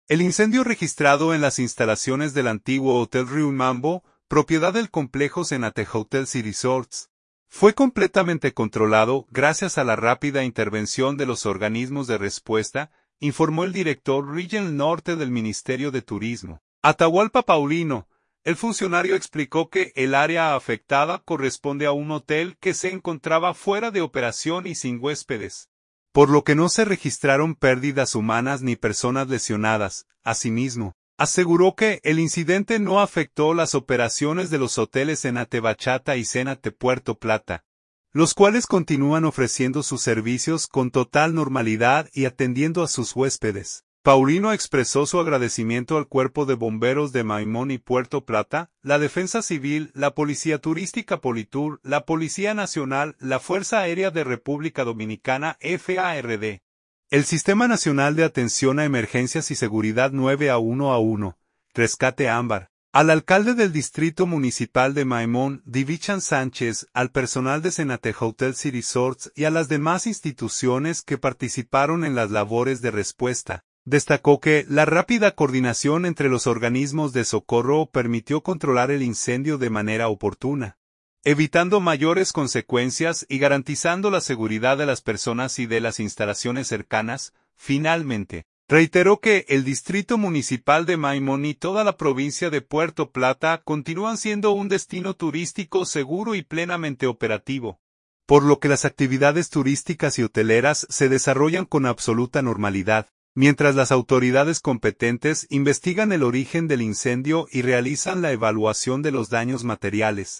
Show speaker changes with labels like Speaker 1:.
Speaker 1: El incendio registrado en las instalaciones del antiguo Hotel Riumambo, propiedad del complejo Zenate Hotels y Resorts, fue completamente controlado gracias a la rápida intervención de los organismos de respuesta, informó el director Regional Norte del Ministerio de Turismo, Atahualpa Paulino. El funcionario explicó que el área afectada corresponde a un hotel que se encontraba fuera de operación y sin huéspedes, por lo que no se registraron pérdidas humanas ni personas lesionadas. Asimismo, aseguró que el incidente no afectó las operaciones de los hoteles Zenate Bachata y Zenate Puerto Plata, los cuales continúan ofreciendo sus servicios con total normalidad y atendiendo a sus huéspedes. Paulino expresó su agradecimiento al Cuerpo de Bomberos de Maimón y Puerto Plata, la Defensa Civil, la Policía Turística Politur, la Policía Nacional, la Fuerza Aérea de República Dominicana FARD, el Sistema Nacional de Atención a Emergencias y Seguridad 911, Rescate Ámbar, al alcalde del Distrito Municipal de Maimón, Divichan Sánchez, al personal de Zenate Hotels y Resorts y a las demás instituciones que participaron en las labores de respuesta. Destacó que la rápida coordinación entre los organismos de socorro permitió controlar el incendio de manera oportuna, evitando mayores consecuencias y garantizando la seguridad de las personas y de las instalaciones cercanas. Finalmente, reiteró que el Distrito Municipal de Maimón y toda la provincia de Puerto Plata continúan siendo un destino turístico seguro y plenamente operativo, por lo que las actividades turísticas y hoteleras se desarrollan con absoluta normalidad, mientras las autoridades competentes investigan el origen del incendio y realizan la evaluación de los daños materiales.